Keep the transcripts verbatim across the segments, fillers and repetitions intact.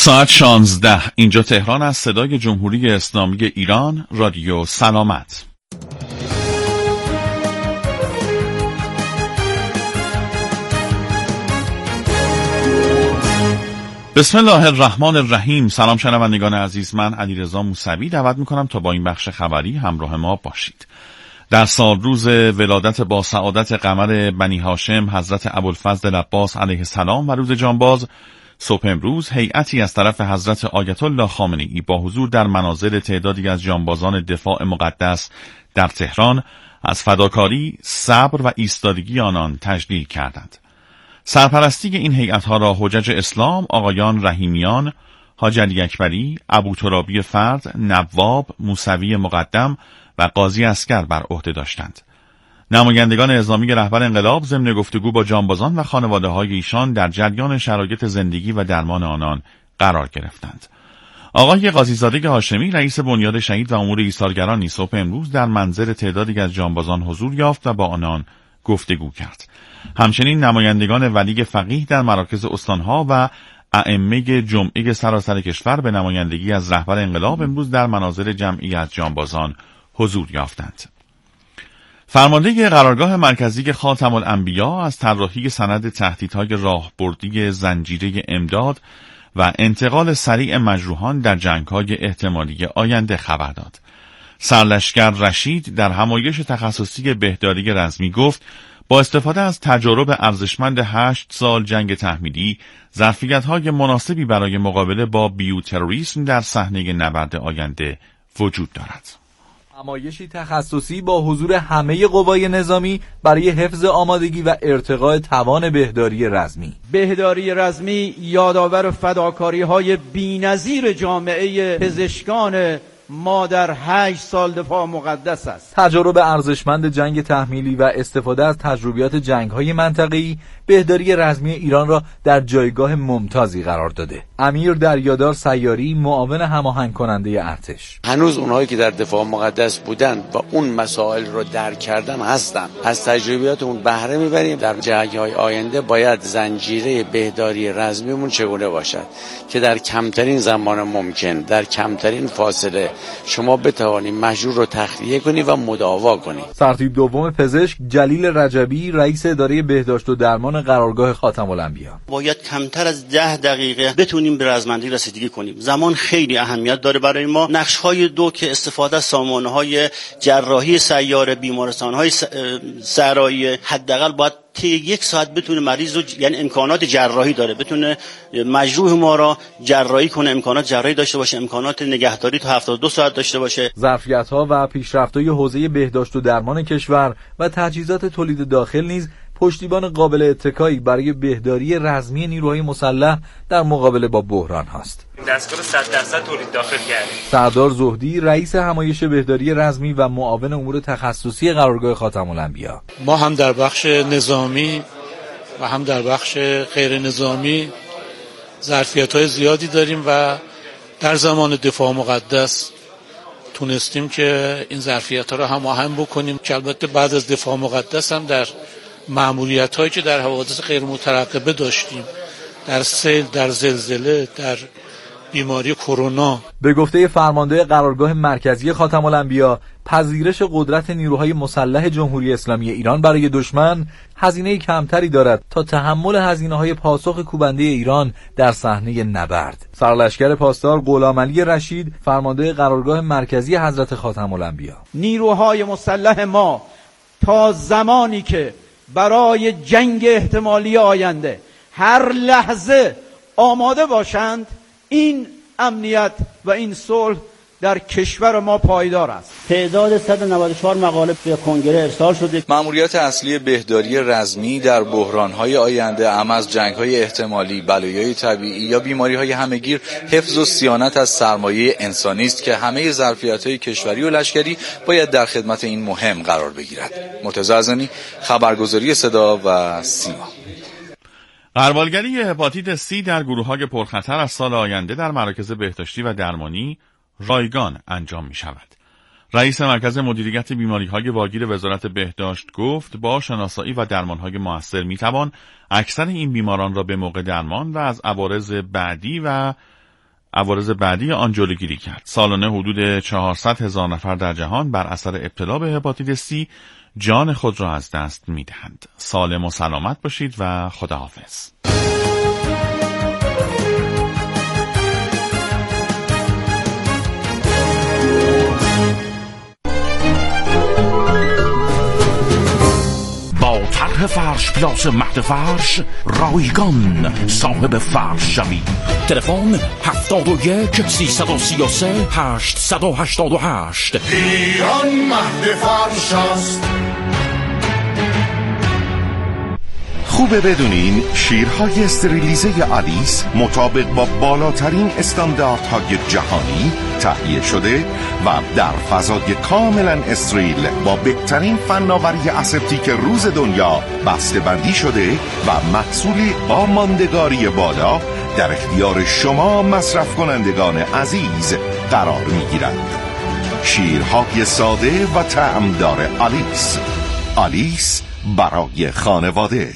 ساعت شانزده اینجا تهران از صدای جمهوری اسلامی ایران، رادیو سلامت. بسم الله الرحمن الرحیم. سلام شنوندگان عزیز، من علیرضا موسوی دعوت میکنم تا با این بخش خبری همراه ما باشید. در سال روز ولادت با سعادت قمر بنی هاشم حضرت ابوالفضل عباس علیه السلام و روز جانباز، صبح امروز هیئتی از طرف حضرت آیت الله خامنه‌ای با حضور در منازل تعدادی از جانبازان دفاع مقدس در تهران از فداکاری، صبر و ایستادگی آنان تجلیل کردند. سرپرستی این هیئت‌ها را حجج اسلام آقایان رحیمیان، حاج علی اکبری، ابوترابی فرد، نواب، موسوی مقدم و قاضی عسکر بر عهده داشتند. نمایندگان نظامی رهبر انقلاب ضمن گفتگو با جانبازان و خانواده‌های ایشان در جریان شرایط زندگی و درمان آنان قرار گرفتند. آقای قاضیزاده هاشمی رئیس بنیاد شهید و امور ایثارگران نیز صبح امروز در منزل تعدادی از جانبازان حضور یافت و با آنان گفتگو کرد. همچنین نمایندگان ولی فقیه در مراکز استانها و ائمه جمعه سراسر کشور به نمایندگی از رهبر انقلاب امروز در منازل جمعی از جانبازان حضور یافتند. فرمانده قرارگاه مرکزی خاتم الانبیا از طراحی سند تهدیدهای راهبردی زنجیره امداد و انتقال سریع مجروحان در جنگ‌های احتمالی آینده خبر داد. سرلشکر رشید در همایش تخصصی بهداری رزمی گفت با استفاده از تجارب ارزشمند هشت سال جنگ تحمیلی، ظرفیت‌های مناسبی برای مقابله با بیوتروریسم در صحنه نبرد آینده وجود دارد. همایشی تخصصی با حضور همه قوای نظامی برای حفظ آمادگی و ارتقاء توان بهداری رزمی. بهداری رزمی یادآور فداکاری‌های بی‌نظیر جامعه پزشکان ما در هشت سال دفاع مقدس است. تجارب ارزشمند جنگ تحمیلی و استفاده از تجربیات جنگ‌های منطقه‌ای بهداری رزمی ایران را در جایگاه ممتازی قرار داده. امیر دریادار سیاری، معاون هماهنگ کننده ارتش: هنوز اونهایی که در دفاع مقدس بودن و اون مسائل رو درک کردن هستن. از تجربیات اون بهره میبریم. در جنگ‌های آینده باید زنجیره بهداری رزمیمون چگونه باشد که در کمترین زمان ممکن، در کمترین فاصله شما بتوانید مجروح رو تخلیه کنی و مداوا کنی. سرتیپ دوم پزشک جلیل رجبی رئیس اداره بهداشت و درمان قرارگاه خاتم الانبیا: باید کمتر از ده دقیقه بتونیم به رزمندی رسیدگی کنیم. زمان خیلی اهمیت داره برای ما. نقش‌های دو که استفاده از سامانه‌های جراحی سیار بیمارستان‌های صحرایی، حداقل باید طی یک ساعت بتونه مریض رو، یعنی امکانات جراحی داره، بتونه مجروح ما را جراحی کنه، امکانات جراحی داشته باشه، امکانات نگهداری تا هفتاد و دو ساعت داشته باشه. ظرفیت‌ها و پیشرفت‌های حوزه بهداشت و درمان کشور و تجهیزات تولید داخل نیز پشتیبان قابل اتکایی برای بهداری رزمی نیروهای مسلح در مقابله با بحران هاست. دستگاه صد درصد تولید داخل کردیم. سردار زهدی رئیس همایش بهداری رزمی و معاون امور تخصصی قرارگاه خاتم الانبیا: ما هم در بخش نظامی و هم در بخش غیر نظامی ظرفیت‌های زیادی داریم و در زمان دفاع مقدس تونستیم که این ظرفیت‌ها رو هماهنگ بکنیم که البته بعد از دفاع مقدس هم در مأموریت‌هایی که در حوادث غیر مترقبه داشتیم، در سیل، در زلزله، در بیماری کرونا. به گفته فرمانده قرارگاه مرکزی خاتم الانبیا، پذیرش قدرت نیروهای مسلح جمهوری اسلامی ایران برای دشمن هزینه کمتری دارد تا تحمل هزینه‌های پاسخ کوبنده ایران در صحنه نبرد. سرلشکر پاسدار غلامعلی رشید، فرمانده قرارگاه مرکزی حضرت خاتم الانبیا: نیروهای مسلح ما تا زمانی که برای جنگ احتمالی آینده هر لحظه آماده باشند، این امنیت و این صلح در کشور ما پایدار است. تعداد صد و نود و چهار مقاله به کنگره ارسال شده. مأموریت اصلی بهداری رزمی در بحران‌های آینده، ام از جنگ‌های احتمالی، بلایای طبیعی یا بیماری‌های همه‌گیر، حفظ و صیانت از سرمایه انسانی است که همه ظرفیت‌های کشوری و لشکری باید در خدمت این مهم قرار بگیرد. مرتضی ازانی، خبرگزاری صدا و سیما. غربالگری هپاتیت سی در گروه‌های پرخطر از سال آینده در مراکز بهداشتی و درمانی رایگان انجام می شود. رئیس مرکز مدیریت بیماری‌های واگیر وزارت بهداشت گفت با شناسایی و درمان‌های مؤثر می‌توان اکثر این بیماران را به موقع درمان و از عوارض بعدی و عوارض بعدی آن جلوگیری کرد. سالانه حدود چهارصد هزار نفر در جهان بر اثر ابتلا به هپاتیت سی جان خود را از دست می‌دهند. سالم و سلامت باشید و خداحافظ. طرح فرش پلاس مهد فرش رایگان صاحب فرش شوی. تلفن هفتاد و یک سیصد و سی و سه هشتصد و هشتاد و هشت. ایران مهد فرش است. خوبه بدونین شیرهای استریلیزه آلیس مطابق با بالاترین استانداردهای جهانی تهیه شده و در فضای کاملا استریل با بهترین فناوری اسپتیک روز دنیا بسته بندی شده و محصولی با ماندگاری بالا در اختیار شما مصرف کنندگان عزیز قرار میگیرد. شیرهای ساده و طعمدار آلیس. آلیس برای خانواده.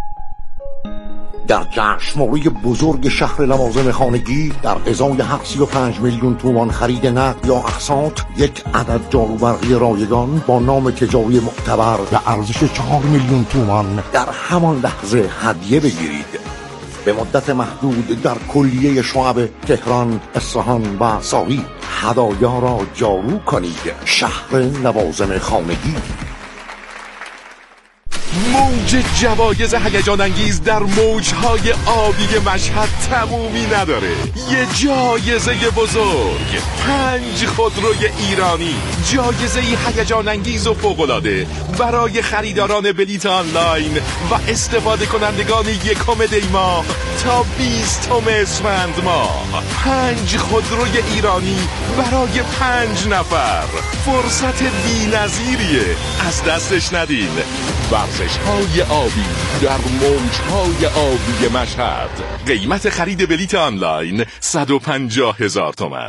در جشنواره بزرگ شهر لوازم خانگی در ازای سی و پنج میلیون تومان خرید نقد یا اقساط یک عدد جاروبرقی رایگان با نام تجاری معتبر به ارزش چهار میلیون تومان در همان لحظه هدیه بگیرید. به مدت محدود در کلیه شعب تهران، اصفهان و ساری هدایا را جارو کنید. شهر لوازم خانگی. موج جوایز هیجان انگیز در موجهای آبی مشهد تمومی نداره. یه جایزه بزرگ، پنج خودروی ایرانی، جایزه هیجان انگیز و فوق‌العاده برای خریداران بلیت آنلاین و استفاده کنندگان یکم دی ماه تا بیستم اسفند ماه. پنج خودروی ایرانی برای پنج نفر. فرصت بی‌نظیریه، از دستش ندین. ورزش های آبی در موج های آبی مشهد. قیمت خرید بلیت آنلاین صد و پنجاه هزار تومان.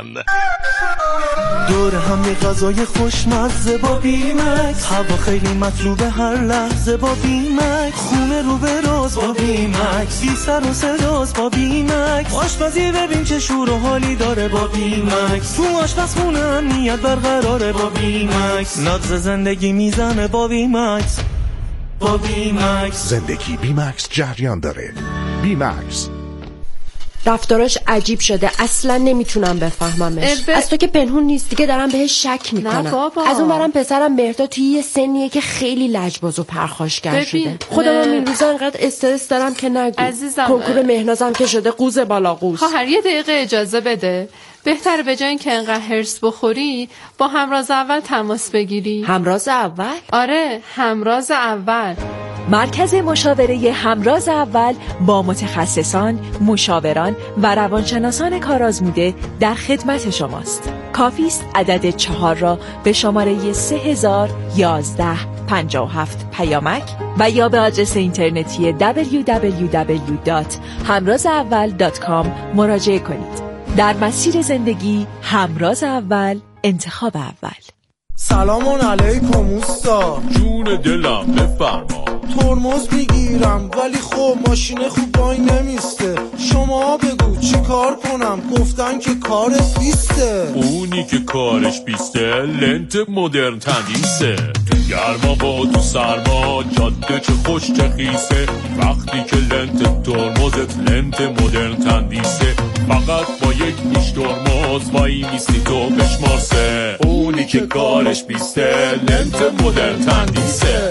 دور هم یه غذای خوشمزه با بیمکس، هوا خیلی مطلوبه هر لحظه با بیمکس، خونه رو به راز با بیمکس، بی سر و صداست با بیمکس، آشپزی ببین چه شور و حالی داره با بیمکس، تو آشپزخونه امنیت برقراره با بیمکس، ناز زندگی میزنه با بیمکس. با بیمکس زندگی بیمکس جریان داره. بیمکس. رفتاراش عجیب شده، اصلا نمیتونم بفهممش. البه... از تو که پنهون نیست دیگه، دارم بهش شک میکنم. از اون برم پسرم مهرداد توی یه سنیه که خیلی لجباز و پرخاشگر شده. خودم این روزا انقدر استرس دارم که نگو. عزیزم کنکور مهنازم که شده قوز بالا قوز. خواهر یه دقیقه اجازه بده. بهتره به جای اینکه انقدر هرس بخوری با همراز اول تماس بگیری. همراز اول؟ آره، همراز اول. مرکز مشاوره همراز اول با متخصصان، مشاوران و روانشناسان کارآزموده در خدمت شماست. کافی است عدد چهار را به شماره سه هزار یازده پنجاه و هفت پیامک و یا به آدرس اینترنتی دبلیو دبلیو دبلیو دات همراز اول دات کام مراجعه کنید. در مسیر زندگی همراز اول، انتخاب اول. سلام علیکم اوستا. جون دلم بفرما. ترمز میگیرم ولی خب ماشین خوب وای نمیسته. شما بگو چی کار کنم؟ گفتن که کارت بیسته. اونی که کارش بیسته لنت مدرن تندیسه. تو گرما با تو سرما جاده چه خوش چه خیسه. وقتی که لنت ترمزت لنت مدرن تندیسه، فقط با یک نیش ترمز وای میستی تو بشمارسه. اونی که کارش بیسته لنت مدرن تندیسه.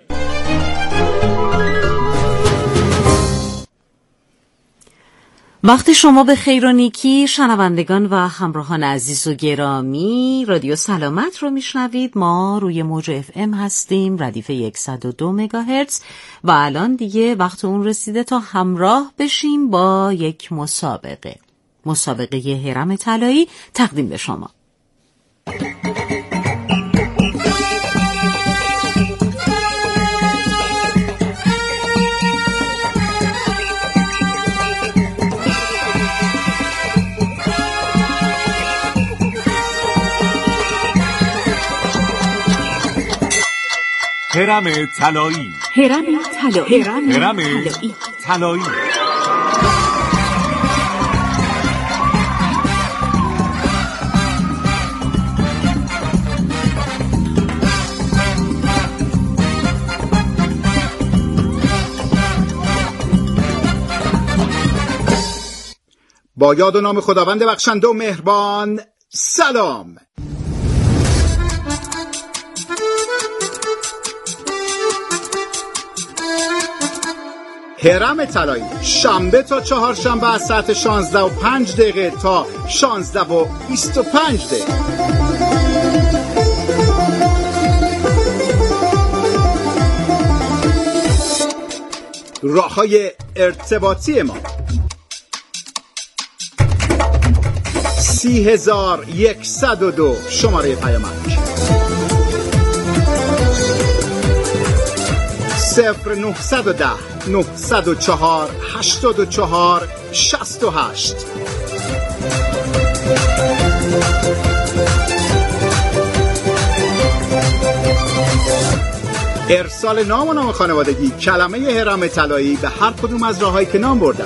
وقت شما به خیر و نیکی شنوندگان و همراهان عزیز و گرامی. رادیو سلامت رو میشنوید. ما روی موج اف ام هستیم، ردیف صد و دو مگاهرتز و الان دیگه وقت اون رسیده تا همراه بشیم با یک مسابقه. مسابقه هرم طلایی تقدیم به شما. هرم طلایی. هرم طلایی. هرم طلایی. با یاد و نام خداوند بخشنده و مهربان، سلام. هرم طلایی شنبه تا چهارشنبه از ساعت شانزده و پنج دقیقه تا شانزده و بیست و پنج دقیقه. راه‌های ارتباطی ما: سی هزار یکصد و دو شماره پیامک، صفر نهصد و ده نهصد و چهار هشتاد و چهار شصت و هشت. ارسال نام و نام خانوادگی، کلمه هرم طلایی به هر کدوم از راه‌هایی که نام بردم.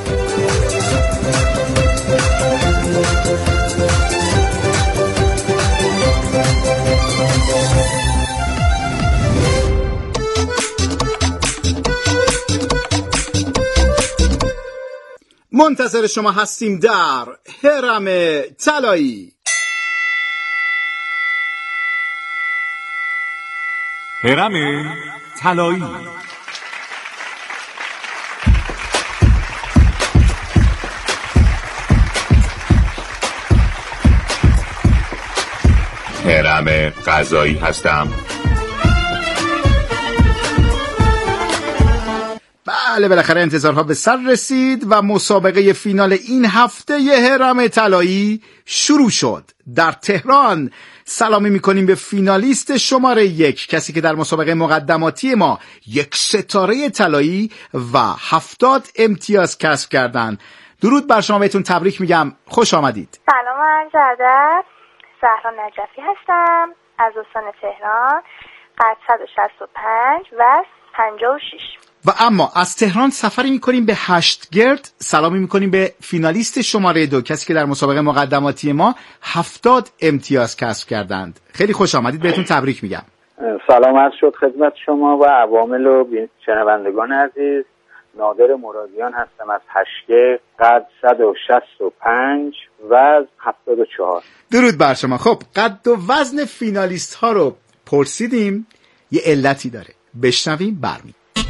منتظر شما هستیم در هرم طلایی. هرم طلایی. هرم قضایی هستم. بله، بالاخره انتظارها به سر رسید و مسابقه فینال این هفته ی هرم طلایی شروع شد. در تهران سلامی میکنیم به فینالیست شماره یک، کسی که در مسابقه مقدماتی ما یک ستاره طلایی و هفتاد امتیاز کسب کردن. درود بر شما، بهتون تبریک میگم، خوش آمدید. سلام، من جدد زهرا نجفی هستم از استان تهران، قد صد و شصت و پنج و پنجاه و شش. و اما از تهران سفری میکنیم به هشتگرد، سلامی میکنیم به فینالیست شماره دو، کسی که در مسابقه مقدماتی ما هفتاد امتیاز کسب کردند. خیلی خوش آمدید، بهتون تبریک میگم. سلام عرض شد خدمت شما و عوامل و شنوندگان عزیز. نادر مرادیان هستم از هشتگرد، قد صد و شصت و پنج و هفتاد و چهار. درود بر شما. خب قد و وزن فینالیست ها رو پرسیدیم، یه علتی داره، بشنویم برمی.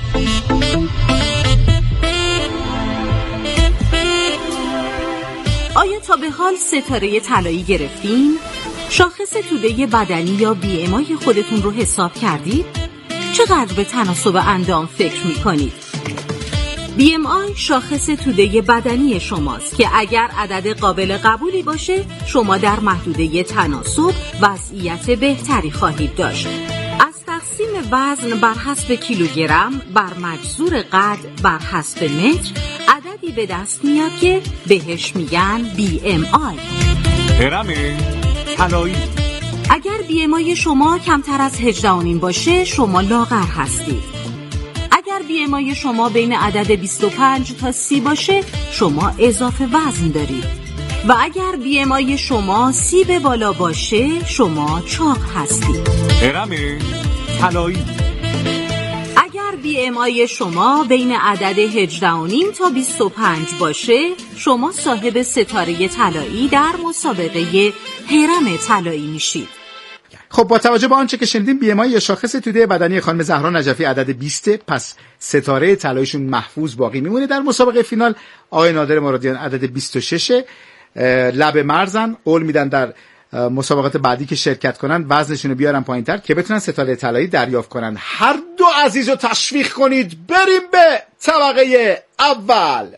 آیا تا به حال ستاره طلایی گرفتین؟ شاخص توده بدنی یا بی ام آی خودتون رو حساب کردید؟ چقدر به تناسب اندام فکر میکنید؟ بی ام آی شاخص توده بدنی شماست که اگر عدد قابل قبولی باشه شما در محدوده تناسب وضعیت بهتری خواهید داشت. از تقسیم وزن بر حسب کیلوگرم بر مجذور قد بر حسب متر عددی به دست میاد که بهش میگن بی ام آی. هرم طلایی. اگر بی ام آی شما کمتر از هجده و نیم باشه شما لاغر هستید. اگر بی ام آی شما بین عدد بیست و پنج تا سی باشه شما اضافه وزن دارید و اگر بی ام آی شما سی به بالا باشه شما چاق هستید. هرم طلایی. اگر بی ام آی شما بین عدد هجده و نیم تا بیست و پنج باشه شما صاحب ستاره طلایی در مسابقه هرم طلایی میشید. خب با توجه به آنچه که شنیدیم بی ام آی یا شاخص توده بدنی خانم زهرا نجفی عدد بیست، پس ستاره طلاییشون محفوظ باقی میمونه. در مسابقه فینال آقای نادر مرادیان عدد بیست و شش، لب مرزن، قول میدن در مسابقات بعدی که شرکت کنن وزنشون رو بیارن پایین‌تر که بتونن ستاره طلایی دریافت کنن. هر دو عزیز رو تشویق کنید، بریم به طبقه اول.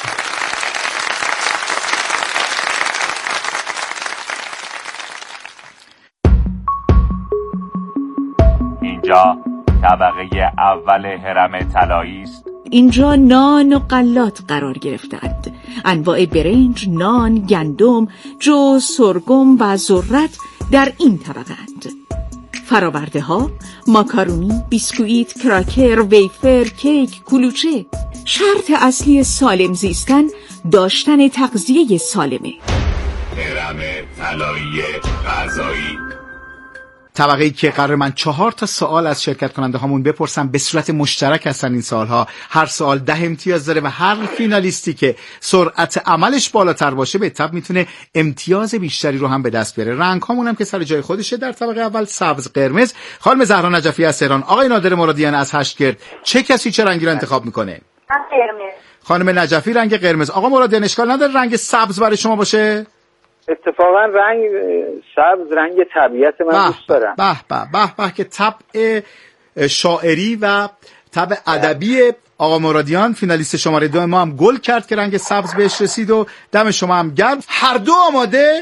اینجا طبقه اول هرم طلایی است. اینجا نان و غلات قرار گرفتند. انواع برنج، نان، گندم، جو، سرگم و ذرت در این طبقه‌اند. فراورده ها، ماکارونی، بیسکویت، کراکر، ویفر، کیک، کلوچه. شرط اصلی سالم زیستن داشتن تغذیه سالمه. هرم طلایی غذایی. طبقه‌ای که قرار من چهار تا سوال از شرکت کننده هامون بپرسم، به صورت مشترک هستن این سوالها. هر سوال ده امتیاز داره و هر فینالیستی که سرعت عملش بالاتر باشه به تبع میتونه امتیاز بیشتری رو هم به دست بیاره. رنگ هامون هم که سر جای خودشه، در طبقه اول سبز قرمز. خانم زهرا نجفی از تهران، آقای نادر مرادیان از هشتگرد، چه کسی چه رنگی رو انتخاب میکنه؟ قرمز. خانم نجفی رنگ قرمز. آقا مرادیان اشکال نداره رنگ سبز برای شما باشه؟ اتفاقا رنگ سبز رنگ طبیعت من دوست دارم. به به به به که طبع شاعری و طبع ادبی آقا مرادیان فینالیست شماره دو ما هم گل کرد که رنگ سبز بهش رسید و دم شما هم گرم. هر دو آماده؟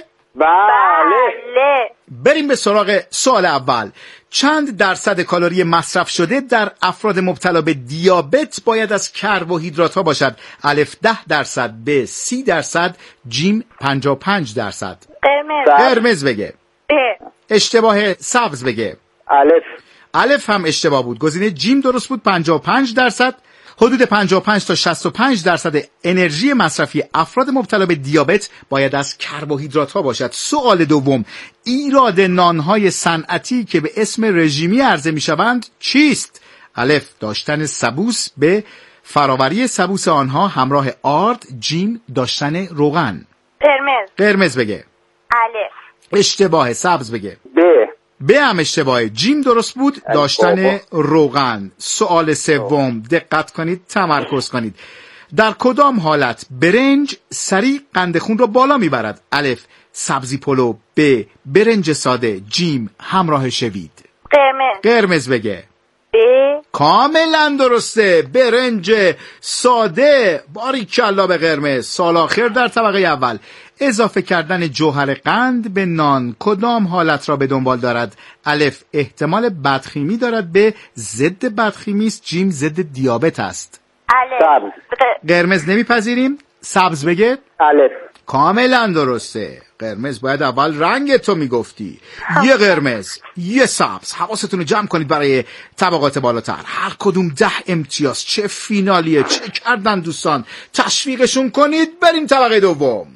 بله. بریم به سراغ سوال اول. چند درصد کالری مصرف شده در افراد مبتلا به دیابت باید از کربوهیدرات ها باشد؟ الف ده درصد، ب سی درصد، جیم پنجاه و پنج درصد. قرمز. قرمز بگه. ب. اشتباه. سبز بگه. الف. الف هم اشتباه بود. گزینه جیم درست بود، پنجاه و پنج درصد. حدود پنجاه و پنج تا شصت و پنج درصد انرژی مصرفی افراد مبتلا به دیابت باید از کربوهیدرات ها باشد. سوال دوم، ایراد نانهای صنعتی که به اسم رژیمی عرضه می شوند چیست؟ الف داشتن سبوس، به فراوری سبوس آنها همراه آرد، جیم داشتن روغن. قرمز. قرمز بگه. الف. اشتباه. سبز بگه. ب. به هم اشتباهه. جیم درست بود، داشتن روغن. سوال سوم، دقت کنید، تمرکز کنید. در کدام حالت برنج سریع قند خون را بالا میبرد؟ الف سبزی پلو، ب برنج ساده، جیم همراه شوید. قرمز. قرمز بگه. ب. کاملا درسته، برنج ساده. باریکلا به قرمز. سال آخر در طبقه اول، اضافه کردن جوهر قند به نان کدام حالت را به دنبال دارد؟ الف احتمال بدخیمی دارد، به ضد بدخیمی است، جیم ضد دیابت است. الف. قرمز نمیپذیریم. سبز بگه. الف. کاملا درسته. قرمز باید اول رنگ تو میگفتی. یه قرمز یه سبز. حواستون رو جمع کنید برای طبقات بالاتر. هر کدوم ده امتیاز. چه فینالیه، چه کردن دوستان، تشویقشون کنید. بریم طبقه دوم.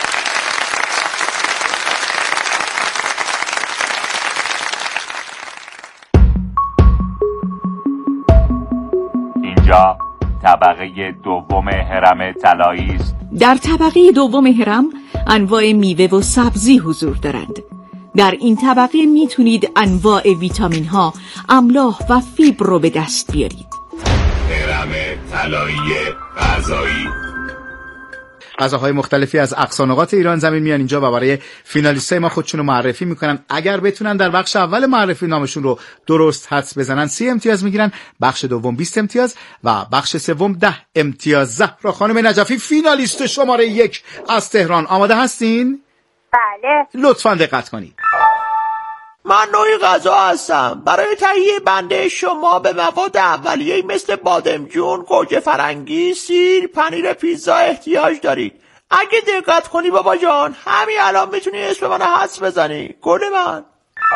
اینجا طبقه دوم هرم طلایی است. در طبقه دوم هرم انواع میوه و سبزی حضور دارند. در این طبقه میتونید انواع ویتامین ها، املاح و فیبر رو به دست بیارید. هرم طلایی غذایی. غذاهای مختلفی از اقصانقاط ایران زمین میان اینجا و برای فینالیستای ما خودشون رو معرفی میکنن. اگر بتونن در بخش اول معرفی نامشون رو درست حدس بزنن سی امتیاز میگیرن، بخش دوم بیست امتیاز و بخش سوم ده امتیاز. زهرا خانم نجفی فینالیست شماره یک از تهران، آماده هستین؟ بله. لطفاً دقت کنید. من نوعی غذا هستم. برای تهیه بنده شما به مواد اولیه‌ای مثل بادمجون، گوجه فرنگی، سیر، پنیر پیتزا احتیاج دارید. اگه دقت کنی بابا جان، همین الان میتونی اسم من حدس بزنی. گل من.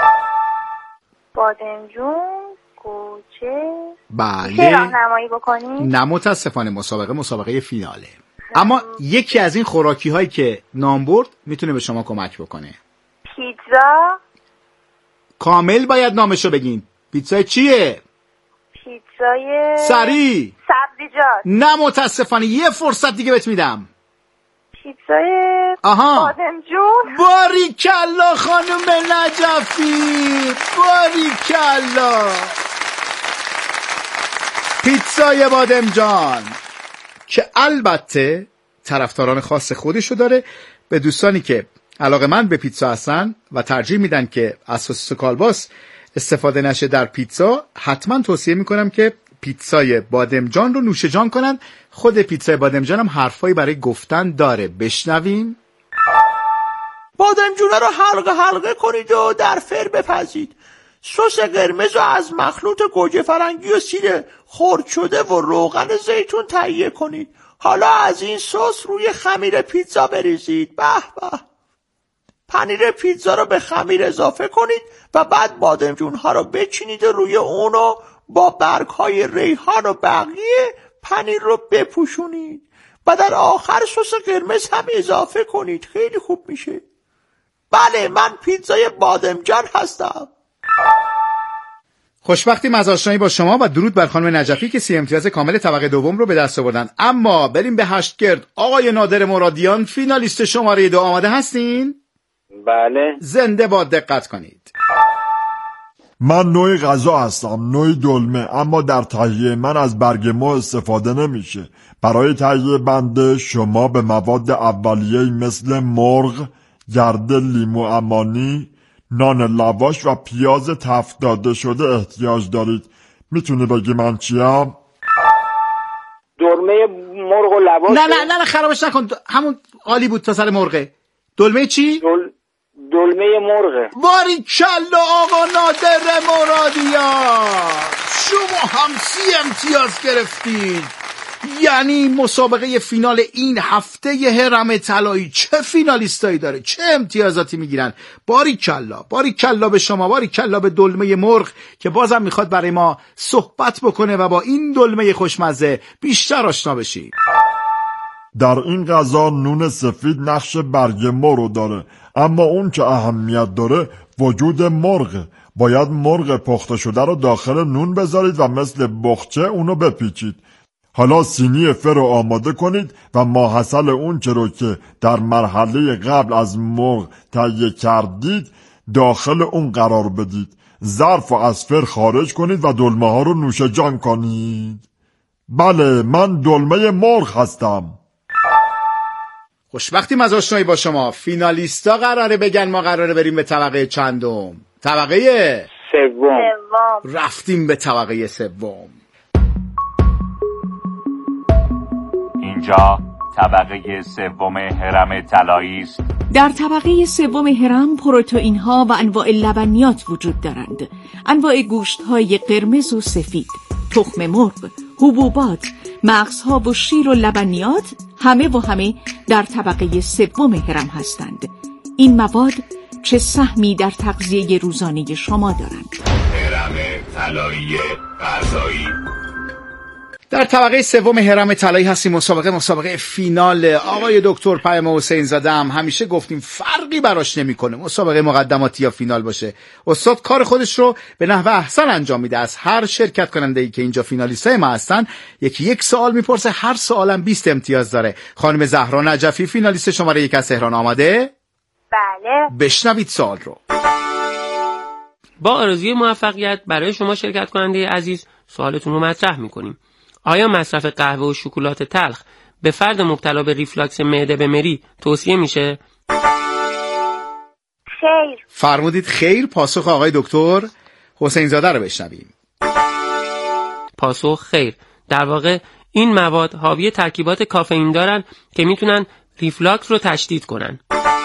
بادمجون، گوجه. بله. چه راهنمایی بکنی؟ نه متاسفانه مسابقه مسابقه فیناله. اما یکی از این خوراکی هایی که نام برد میتونه به شما کمک بکنه. پیتزا. کامل باید نامشو بگین. پیتزای چیه؟ پیتزای سریع. سبزیجات. نه متاسفانه، یه فرصت دیگه بهت میدم. پیتزای آها. بادمجون. باریکلا خانم نجفی، باریکلا. پیتزای بادمجان که البته طرفداران خاص خودشو داره. به دوستانی که علاقه‌مند به پیتزا هستن و ترجیح میدن که از سس و کالباس استفاده نشه در پیتزا، حتما توصیه میکنم که پیتزای بادمجان رو نوش جان کنن. خود پیتزای بادمجان هم حرفایی برای گفتن داره. بشنویم. بادمجونه رو حلقه حلقه کنید و در فر بپزید. سس قرمز رو از مخلوط گوجه فرنگی و سیر خرد شده و روغن زیتون تهیه کنید. حالا از این سس روی خمیر پیتزا بریزید. به به. پنیر پیتزا رو به خمیر اضافه کنید و بعد بادمجون ها رو بچینید و روی اونو با برگ های ریحان و بقیه پنیر رو بپوشونید و در آخر سس قرمز هم اضافه کنید. خیلی خوب میشه. بله، من پیتزای بادمجان هستم. خوشبختیم از آشنایی با شما و درود بر خانم نجفی که سی امتیاز کامل طبقه دوم رو به دست آوردن. اما بریم به هشتگرد. آقای نادر مرادیان فینالیست شماره دو، آماده هستین؟ بله. زنده باد، دقت کنید. من نوع غذا هستم، نوع دلمه، اما در تهیه من از برگ مو استفاده نمیشه. برای تهیه بنده شما به مواد اولیه‌ای مثل مرغ، گرد لیمو امانی، نان لواش و پیاز تفت داده شده احتیاج دارید. میتونی بگی من چیم؟ دلمه مرغ و لواش. نه نه نه, نه خرابش نکن، همون عالی بود تا سر مرغه. دلمه چی؟ دل... دلمه مرغه. باریکلا آقا نادر مرادیان، شما هم سی امتیاز گرفتید. یعنی مسابقه فینال این هفته هرم طلایی چه فینالیستایی داره، چه امتیازاتی میگیرن. باریکلا باریکلا به شما، باریکلا به دلمه مرغ که بازم میخواد برای ما صحبت بکنه و با این دلمه خوشمزه بیشتر آشنا بشیم. در این غذا نون سفید نقش برگ مو رو داره، اما اون که اهمیت داره وجود مرغ. باید مرغ پخته شده رو داخل نون بذارید و مثل بخچه اونو بپیچید. حالا سینی فر رو آماده کنید و ماحصل اون چه رو که در مرحله قبل از مرغ تهیه کردید داخل اون قرار بدید. ظرف رو از فر خارج کنید و دلمه ها رو نوش جان کنید. بله، من دلمه مرغ هستم. خوشبختیم از آشنایی با شما. فینالیستا قراره بگن ما قراره بریم به طبقه چندم؟ طبقه سوم. رفتیم به طبقه سوم. اینجا طبقه سوم هرم طلایی است. در طبقه سوم هرم پروتئین ها و انواع لبنیات وجود دارند. انواع گوشت های قرمز و سفید، تخم مرغ، حبوبات، مغزها و شیر و لبنیات همه و همه در طبقه سوم هرم هستند. این مواد چه سهمی در تغذیه روزانه شما دارند؟ هرم طلایی غذایی. در طبقه سوم هرم طلایی هستیم. مسابقه مسابقه فینال. آقای دکتر پیام حسین زاده هم همیشه گفتیم فرقی براش نمیکنه مسابقه مقدماتی یا فینال باشه. استاد کار خودش رو به نحو احسن انجام میده. از هر شرکت کننده ای که اینجا فینالیستای ما هستن یکی یک سوال میپرسه، هر سوالم بیست امتیاز داره. خانم زهرا نجفی فینالیست شماره یک از تهران آماده؟ بله. بشنوید سوال رو. با آرزوی موفقیت برای شما شرکت کننده عزیز سوالتون رو مطرح میکنیم. آیا مصرف قهوه و شکلات تلخ به فرد مبتلا به ریفلاکس معده به مری توصیه میشه؟ خیر. فرمودید خیر. پاسخ آقای دکتر حسین زاده رو بشنویم. پاسخ خیر. در واقع این مواد حاوی ترکیبات کافئین دارن که میتونن ریفلاکس رو تشدید کنن.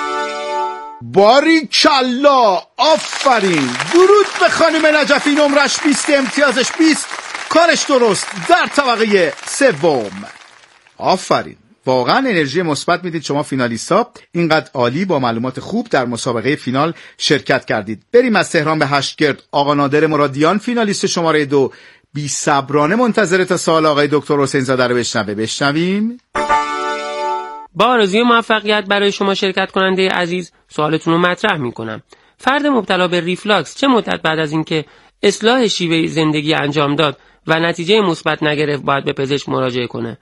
باریکلا، آفرین. درود به خانم نجفی، نمرش بیست، امتیازش بیست. کارش درست در طبقه سوم. آفرین، واقعا انرژی مثبت میدید شما فینالیستا. اینقدر عالی با معلومات خوب در مسابقه فینال شرکت کردید. بریم از تهران به هشتگرد. آقا نادر مرادیان فینالیست شماره دو بی صبرانه منتظر تا سوال آقای دکتر حسین زاده رو بشنوه. بشنویم. با آرزوی موفقیت برای شما شرکت کننده عزیز سوالتون رو مطرح میکنم. فرد مبتلا به ریفلاکس چه مدت بعد از اینکه اصلاح شیوه زندگی انجام داد و نتیجه مثبت نگرفت باید به پزشک مراجعه کنه؟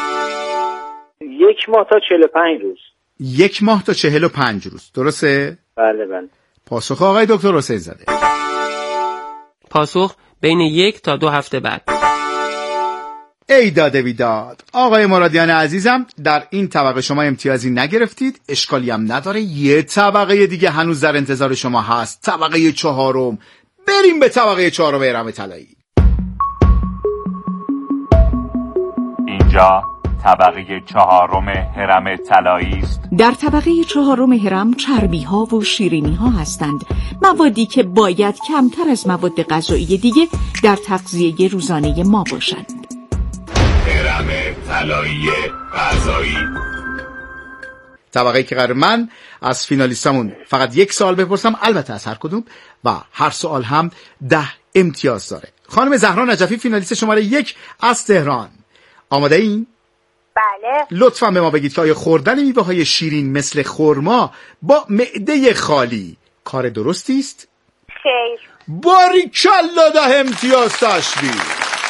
یک ماه تا چهل و پنج روز. یک ماه تا چهل و پنج روز، درسته؟ بله بله. پاسخ آقای دکتر حسین زاده. پاسخ بین یک تا دو هفته بعد. ای داده بیداد. آقای مرادیان عزیزم در این طبقه شما امتیازی نگرفتید، اشکالی هم نداره. یه طبقه دیگه هنوز در انتظار شما هست، طبقه چهارم. بریم به طبقه چهارم هرم طلایی. اینجا طبقه چهارم هرم طلایی است. در طبقه چهارم هرم چربی ها و شیرینی ها هستند، موادی که باید کمتر از مواد غذایی دیگه در تغذیه روزانه ما باشند. هرم طلایی غذایی. طبقه که قرار من از فینالیستامون فقط یک سوال بپرسم، البته از هر کدوم، و هر سوال هم ده امتیاز داره. خانم زهرا نجفی فینالیست شماره یک از تهران، آماده این؟ بله. لطفاً به ما بگید که آیا خوردن میوه های شیرین مثل خرما با معده خالی کار درستی است؟ خیر. باریکلا ده امتیاز تشبیه.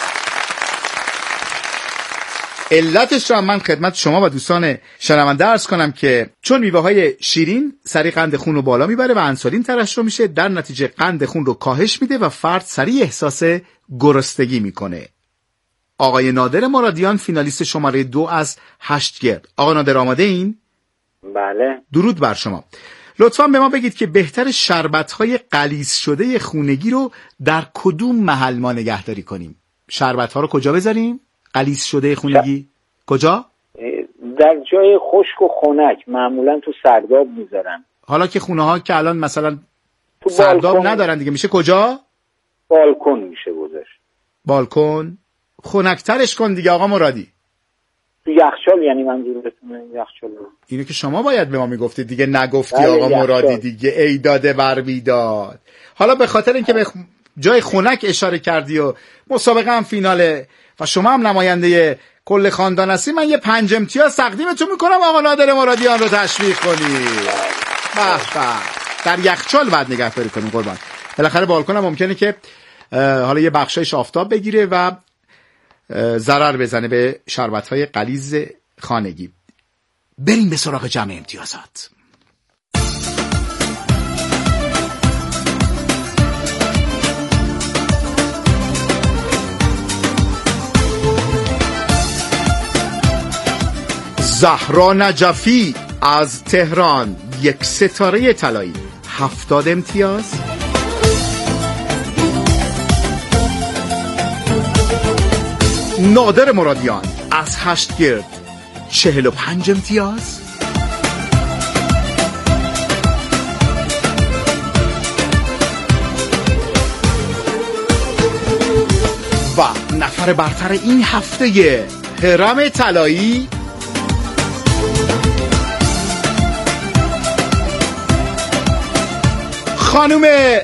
علتش را من خدمت شما و دوستان شنونده عرض کنم که چون میوه های شیرین سریع قند خون رو بالا میبره و انسولین ترشح میشه، در نتیجه قند خون رو کاهش میده و فرد سریع احساس گرسنگی میکنه. آقای نادر مرادیان فینالیست شماره دو از هشت گرد. آقا نادر آماده این؟ بله. درود بر شما. لطفاً به ما بگید که بهتر شربت‌های غلیظ شده خونگی رو در کدوم محل ما نگهداری کنیم؟ شربت‌ها رو کجا بذاریم؟ غلیظ شده خونگی ش... کجا؟ در جای خشک و خنک، معمولا تو سرداب میذارن. حالا که خونه ها که الان مثلا تو سرداب بالکن ندارن دیگه، میشه کجا؟ بالکن میشه گذاشت. بالکن خنک‌ترش کن دیگه آقا مرادی. تو یخچال یعنی منظورتونه؟ یخچال رو اینو که شما باید به ما میگفتید دیگه، نگفتی آقا یخچال. مرادی دیگه ای داده بر بیداد. حالا به خاطر اینکه به جای خنک اشاره کردی و مسابقه هم فیناله و شما هم نماینده کل خاندان هستی، من یه پنج امتیاز تقدیمتون میکنم آقا نادر مرادیان رو تشویق کنید. به به. در یخچال بعد نگهداری کنیم قربان. بالاخره بالکن هم ممکنه که حالا یه بخشایش آفتاب بگیره و ضرر بزنه به شربت‌های غلیظ خانگی. بریم به سراغ جمع امتیازات. زهرا نجفی از تهران، یک ستاره طلایی، هفتاد امتیاز. نادر مرادیان از هشت گرد، چهل و پنج امتیاز. و نفر برتر این هفته هرم طلایی، خانم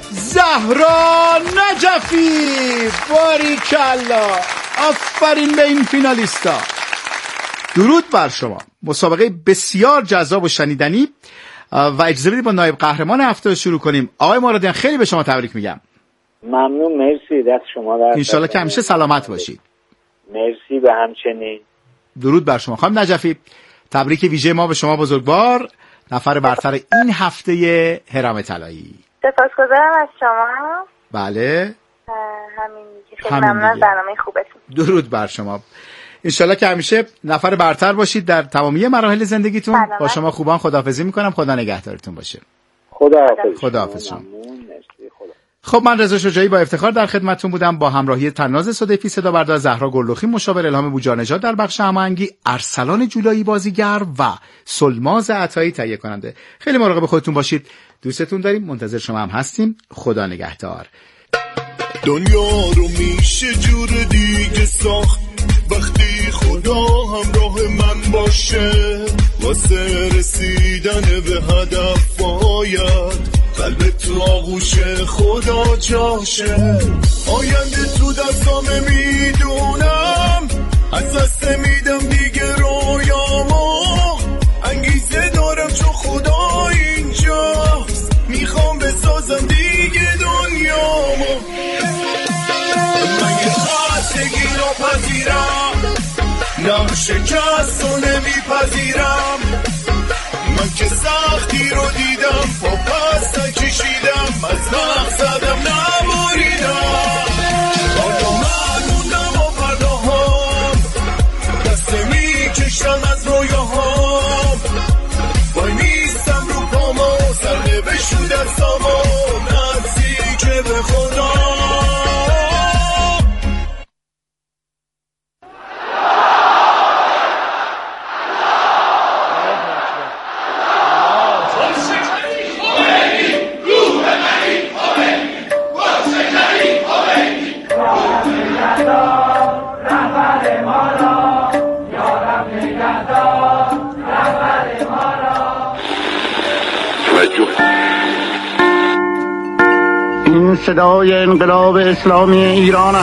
زهرا نجفی. باریکلا، آفرین به این فینالیستا. درود بر شما. مسابقه بسیار جذاب و شنیدنی و اجازه بدید با نایب قهرمان هفته شروع کنیم. آقای مرادیان خیلی به شما تبریک میگم. ممنون، مرسی، دست شما در انشالله که همیشه سلامت باشید. مرسی به همچنین. درود بر شما خانم نجفی. تبریک ویژه ما به شما بزرگوار، نفر برتر این هفته هرم طلایی. سپاسگزارم از شما. بله همین دیگه. خیلی ممنون از برنامه خوبتون. درود بر شما. انشالله که همیشه نفر برتر باشید در تمامی مراحل زندگیتون. سلامت. با شما خوبان خداحافظی میکنم. خدا نگهدارتون باشه. خداحافظ. خداحافظ شما. خب من رضا شجاعی با افتخار در خدمتتون بودم با همراهی تناز صدیفی، صدا بردار زهرا گلدخی، مشاور الهام بوجانژاد در بخش هماهنگی، ارسلان جولایی بازیگر و سلماز عطایی تهیه کننده. خیلی مراقب خودتون باشید. دوستتون داریم. منتظر شما هم هستیم. خدا نگهدار. دنیا رو میشه جور دیگه ساخت وقتی خدا همراه من باشه، واسه رسیدن به هدف باید قلب تو آغوش خدا جاشه. آینده تو دستامه میدونم، از دست میدم دیگه رویامو، انگیزه دارم چون خدا اینجاست، میخوام بسازم دیگه دنیامو. من یه خستگی رو پذیرم، نه شکست رو نمیپذیرم، من که سختی رو دیدم با پس نکشیدم، از مقصدم نبریدم. آیا من موندم و پرداهام، دست میکشم از رویاهام، وای نیستم رو پاما، سرده بشو دستامو، نزدیک به خدا. این صدای انقلاب اسلامی ایران است.